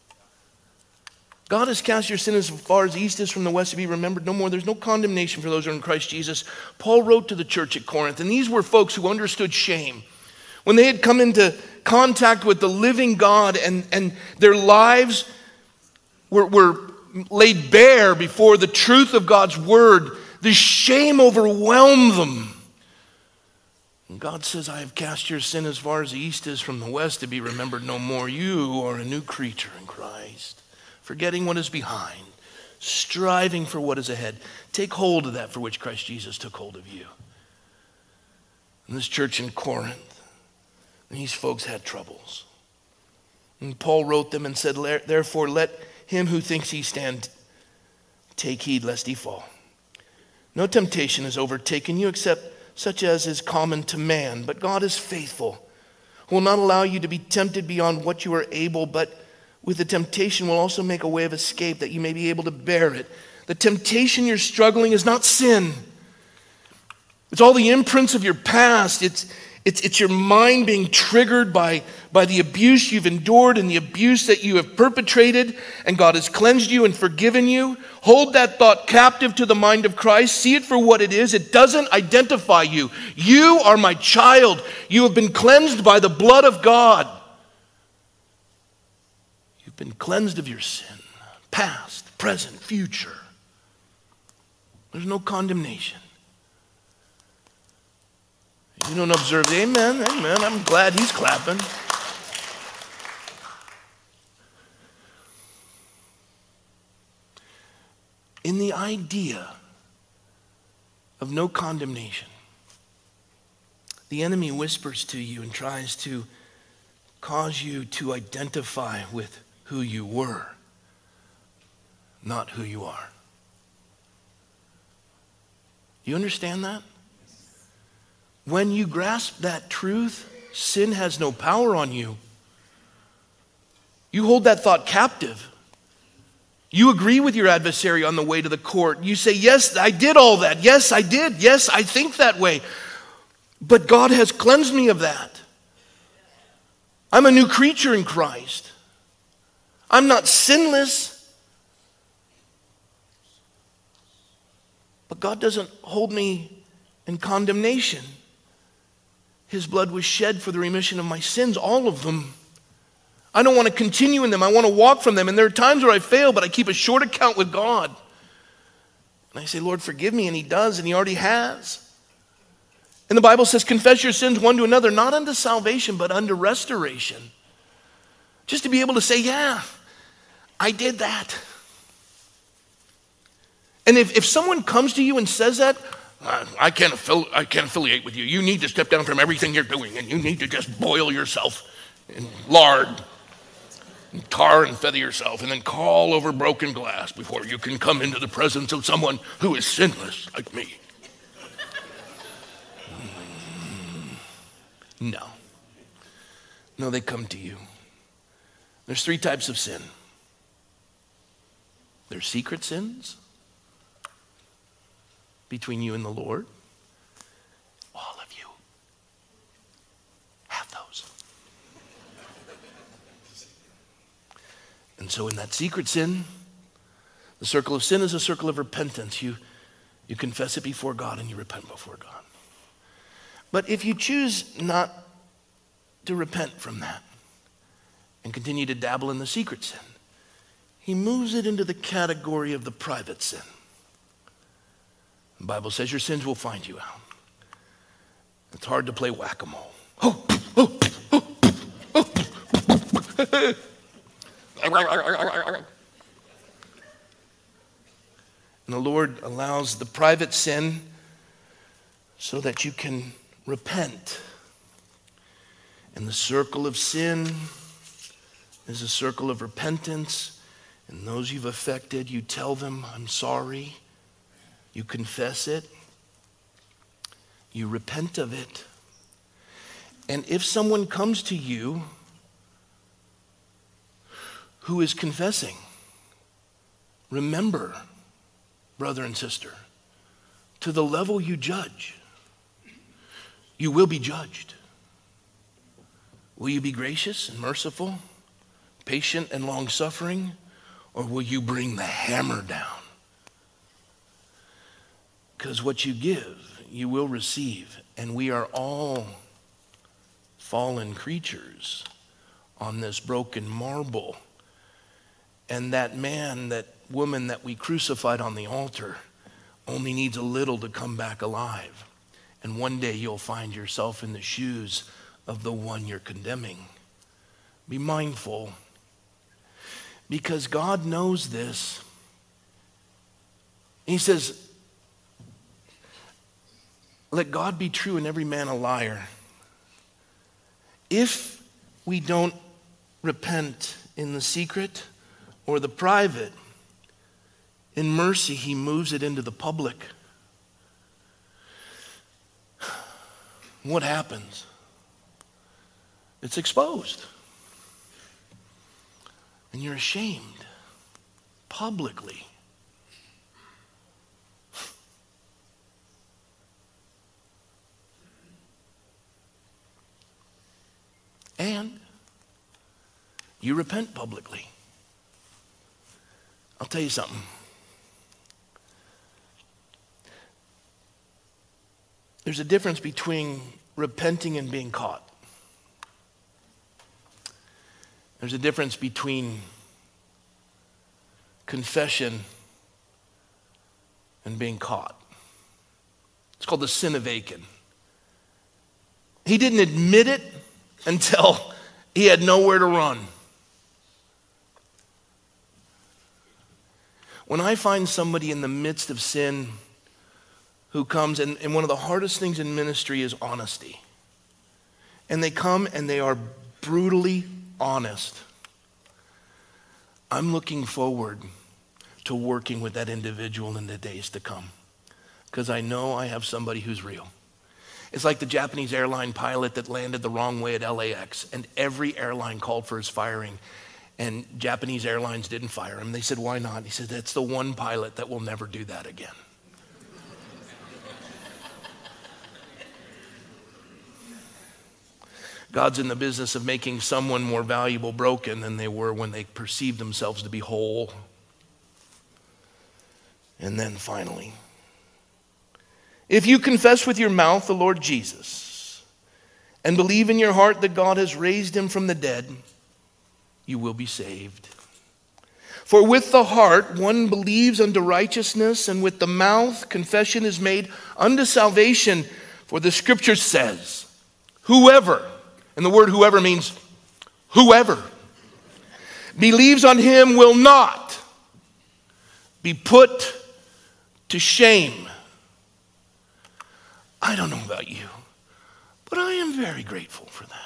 God has cast your sin as far as the east is from the west to be remembered no more. There's no condemnation for those who are in Christ Jesus. Paul wrote to the church at Corinth, and these were folks who understood shame. When they had come into contact with the living God and their lives were laid bare before the truth of God's word, the shame overwhelmed them. And God says, I have cast your sin as far as the east is from the west to be remembered no more. You are a new creature in Christ. Forgetting what is behind, striving for what is ahead. Take hold of that for which Christ Jesus took hold of you. And this church in Corinth, these folks had troubles. And Paul wrote them and said, therefore let him who thinks he stand take heed lest he fall. No temptation has overtaken you except such as is common to man, but God is faithful, who will not allow you to be tempted beyond what you are able, but with the temptation will also make a way of escape that you may be able to bear it. The temptation you're struggling is not sin. It's all the imprints of your past. It's your mind being triggered by the abuse you've endured and the abuse that you have perpetrated, and God has cleansed you and forgiven you. Hold that thought captive to the mind of Christ. See it for what it is. It doesn't identify you. You are my child. You have been cleansed by the blood of God. You've been cleansed of your sin, past, present, future. There's no condemnation. You don't observe, amen, amen. I'm glad he's clapping. In the idea of no condemnation, the enemy whispers to you and tries to cause you to identify with who you were, not who you are. You understand that? When you grasp that truth, sin has no power on you. You hold that thought captive. You agree with your adversary on the way to the court. You say, yes, I did all that. Yes, I did. Yes, I think that way. But God has cleansed me of that. I'm a new creature in Christ. I'm not sinless. But God doesn't hold me in condemnation. His blood was shed for the remission of my sins, all of them. I don't want to continue in them. I want to walk from them. And there are times where I fail, but I keep a short account with God. And I say, Lord, forgive me. And he does, and he already has. And the Bible says, confess your sins one to another, not unto salvation, but unto restoration. Just to be able to say, yeah, I did that. And if someone comes to you and says that, I can't affiliate with you. You need to step down from everything you're doing, and you need to just boil yourself in lard and tar and feather yourself, and then crawl over broken glass before you can come into the presence of someone who is sinless like me. No, they come to you. There's 3 types of sin. There's secret sins between you and the Lord. All of you have those. And so in that secret sin, the circle of sin is a circle of repentance. You confess it before God and you repent before God. But if you choose not to repent from that and continue to dabble in the secret sin, he moves it into the category of the private sin. The Bible says your sins will find you out. It's hard to play whack-a-mole. And the Lord allows the private sin so that you can repent. And the circle of sin is a circle of repentance. And those you've affected, you tell them, I'm sorry. You confess it. You repent of it. And if someone comes to you who is confessing, remember, brother and sister, to the level you judge, you will be judged. Will you be gracious and merciful, patient and long-suffering, or will you bring the hammer down? Because what you give, you will receive. And we are all fallen creatures on this broken marble. And that man, that woman that we crucified on the altar only needs a little to come back alive. And one day you'll find yourself in the shoes of the one you're condemning. Be mindful, because God knows this. He says, let God be true and every man a liar. If we don't repent in the secret or the private, in mercy, he moves it into the public. What happens? It's exposed. And you're ashamed publicly. And you repent publicly. I'll tell you something. There's a difference between repenting and being caught. There's a difference between confession and being caught. It's called the sin of Achan. He didn't admit it until he had nowhere to run. When I find somebody in the midst of sin who comes, and one of the hardest things in ministry is honesty. And they come and they are brutally honest. I'm looking forward to working with that individual in the days to come, because I know I have somebody who's real. It's like the Japanese airline pilot that landed the wrong way at LAX, and every airline called for his firing, and Japanese Airlines didn't fire him. They said, why not? He said, that's the one pilot that will never do that again. God's in the business of making someone more valuable broken than they were when they perceived themselves to be whole. And then finally, if you confess with your mouth the Lord Jesus and believe in your heart that God has raised him from the dead, you will be saved. For with the heart one believes unto righteousness, and with the mouth confession is made unto salvation. For the scripture says, whoever, and the word whoever means whoever, believes on him will not be put to shame. I don't know about you, but I am very grateful for that.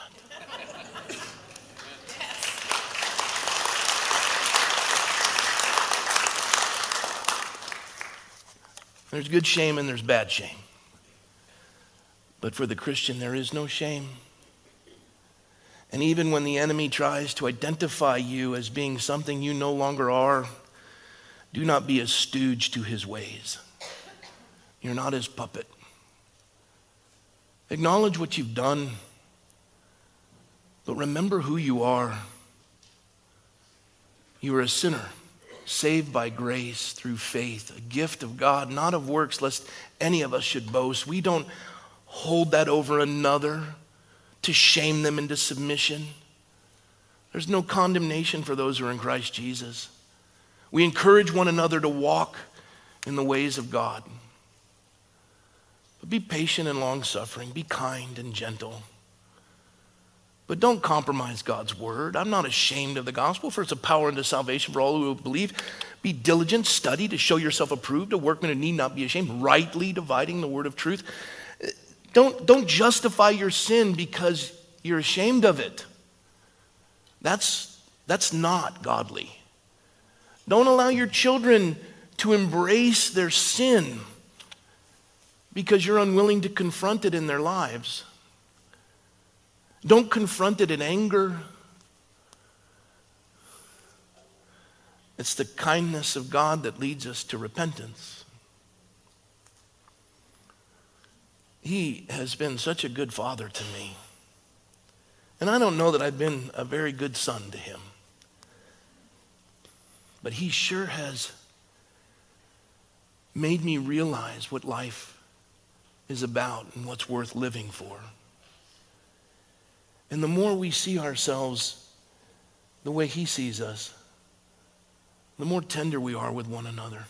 There's good shame and there's bad shame. But for the Christian, there is no shame. And even when the enemy tries to identify you as being something you no longer are, do not be a stooge to his ways. You're not his puppet. Acknowledge what you've done, but remember who you are. You are a sinner, saved by grace through faith, a gift of God, not of works, lest any of us should boast. We don't hold that over another to shame them into submission. There's no condemnation for those who are in Christ Jesus. We encourage one another to walk in the ways of God. But be patient and long-suffering. Be kind and gentle. But don't compromise God's word. I'm not ashamed of the gospel, for it's a power unto salvation for all who believe. Be diligent, study to show yourself approved, a workman who need not be ashamed, rightly dividing the word of truth. Don't justify your sin because you're ashamed of it. That's not godly. Don't allow your children to embrace their sin because you're unwilling to confront it in their lives. Don't confront it in anger. It's the kindness of God that leads us to repentance. He has been such a good father to me. And I don't know that I've been a very good son to him. But he sure has made me realize what life is about and what's worth living for. And the more we see ourselves the way he sees us, the more tender we are with one another.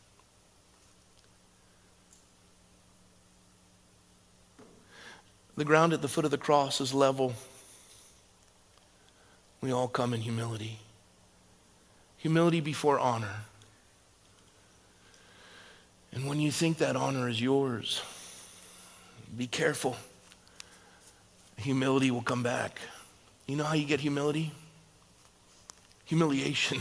The ground at the foot of the cross is level. We all come in humility. Humility before honor. And when you think that honor is yours, be careful. Humility will come back. You know how you get humility? Humiliation.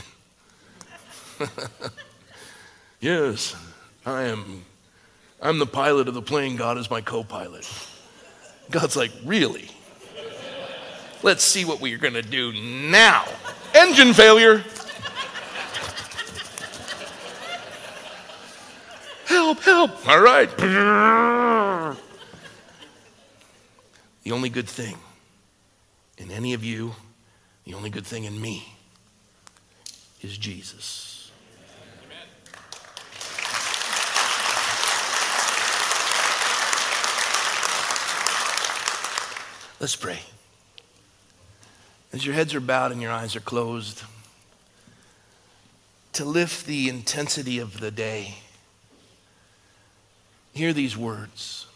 Yes, I'm the pilot of the plane. God is my co-pilot. God's like, really? Let's see what we're going to do now. Engine failure. Help, help. All right. The only good thing in any of you, the only good thing in me is Jesus. Amen. Let's pray. As your heads are bowed and your eyes are closed, to lift the intensity of the day, Hear these words.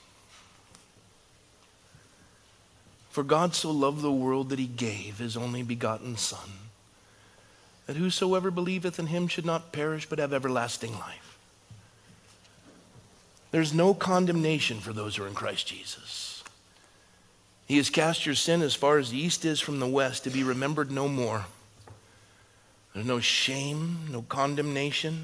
For God so loved the world that he gave his only begotten Son, that whosoever believeth in him should not perish but have everlasting life. There's no condemnation for those who are in Christ Jesus. He has cast your sin as far as the east is from the west, to be remembered no more. There's no shame, no condemnation.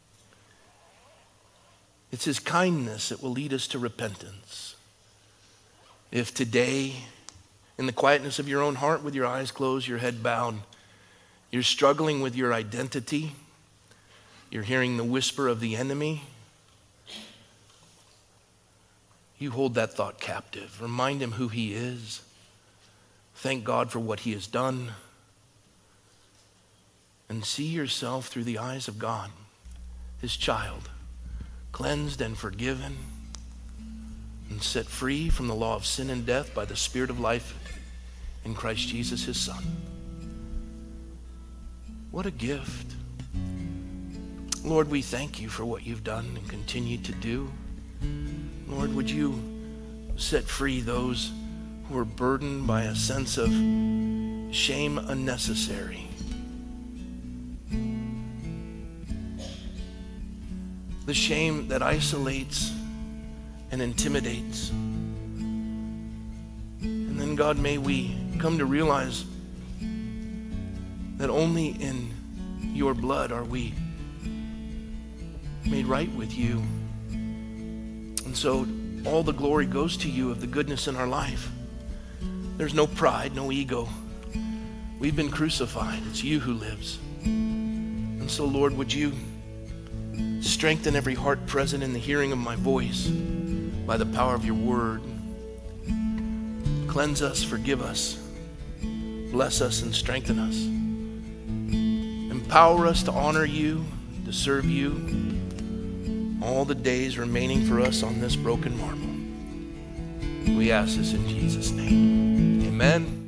It's his kindness that will lead us to repentance. If today, in the quietness of your own heart, with your eyes closed, your head bowed, you're struggling with your identity, you're hearing the whisper of the enemy, you hold that thought captive. Remind him who he is. Thank God for what he has done. And see yourself through the eyes of God, his child, cleansed and forgiven and set free from the law of sin and death by the Spirit of life in Christ Jesus, his Son. What a gift. Lord, we thank you for what you've done and continue to do. Lord, would you set free those who are burdened by a sense of shame unnecessary. The shame that isolates and intimidates. And then, God, may we come to realize that only in your blood are we made right with you. And so all the glory goes to you of the goodness in our life. There's no pride, no ego. We've been crucified. It's you who lives. And so, Lord, would you strengthen every heart present in the hearing of my voice by the power of your word. Cleanse us, forgive us, bless us, and strengthen us. Empower us to honor you, to serve you all the days remaining for us on this broken marble. We ask this in Jesus' name. Amen.